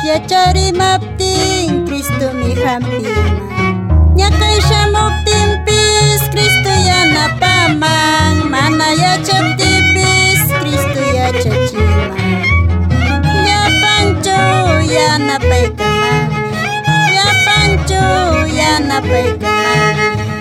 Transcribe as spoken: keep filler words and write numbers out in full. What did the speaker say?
Ya cari mapting Kristo mi hampima. Nya kay siya muktimpis Kristo ya napamang. Mana ya chaptipis Kristo ya chachima. Ya pancho ya napay kamang. Ya pancho ya napay kamang.